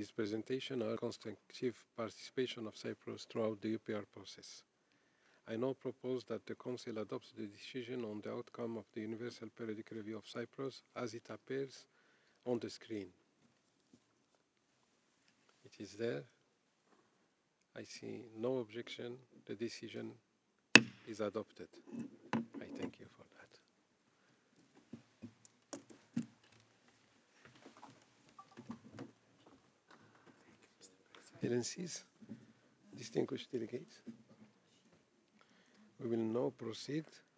this presentation are constructive participation of Cyprus throughout the UPR process. I now propose that the Council adopts the decision on the outcome of the Universal Periodic Review of Cyprus as it appears on the screen. It is there. I see no objection. The decision is adopted. I thank you for that. Excellencies, distinguished delegates, we will now proceed